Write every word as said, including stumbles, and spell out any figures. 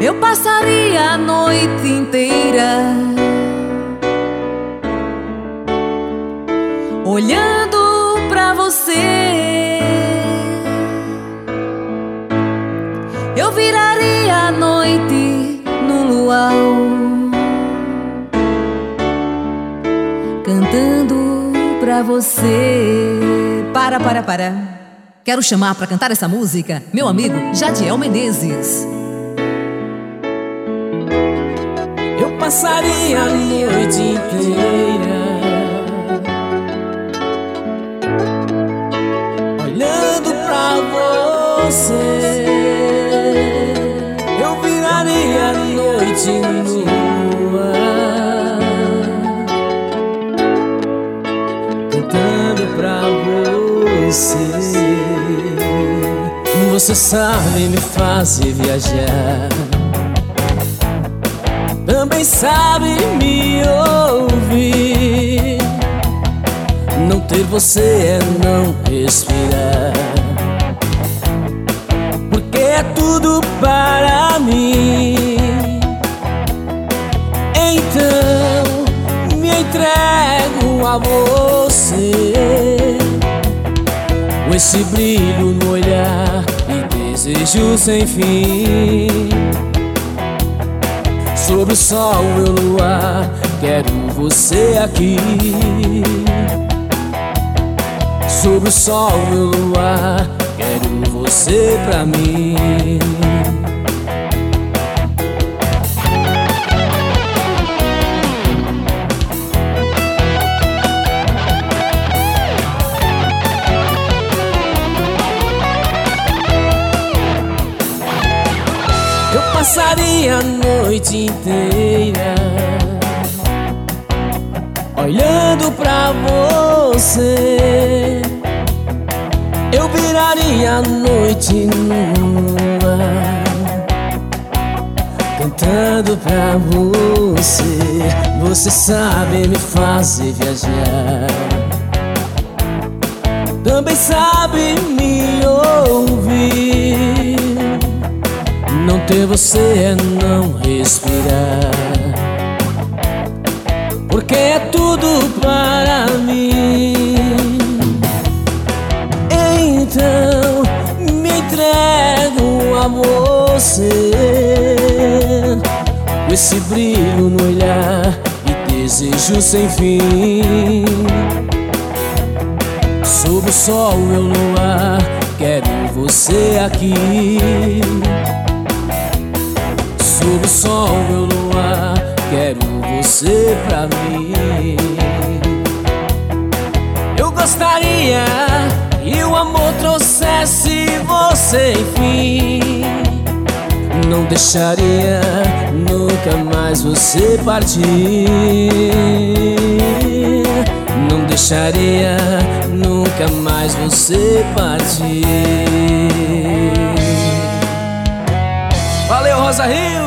eu passaria a noite inteira olhando pra você. Eu viraria a noite no luau, cantando pra você. Para, para, para. Quero chamar pra cantar essa música meu amigo Jadiel Menezes. Eu passaria a noite inteira olhando pra você. Eu viraria a noite nua, cantando pra você. Você sabe me fazer viajar, também sabe me ouvir. Não ter você é não respirar, porque é tudo para mim. Então me entrego a você, com esse brilho no olhar e desejo sem fim. Sobre o sol e o luar, quero você aqui. Sobre o sol e o luar, quero você pra mim. Eu passaria a noite inteira olhando pra você. Eu viraria a noite nua, cantando pra você. Você sabe me fazer viajar, também sabe me ouvir. Não ter você é não respirar, porque é tudo para mim. Então me entrego a você, com esse brilho no olhar e desejo sem fim. Sob o sol e o luar, quero você aqui. Sob o sol e o luar, quero você pra mim. Eu gostaria que o amor trouxesse você, enfim. Não deixaria nunca mais você partir. Não deixaria nunca mais você partir. Valeu, Rosa Rio!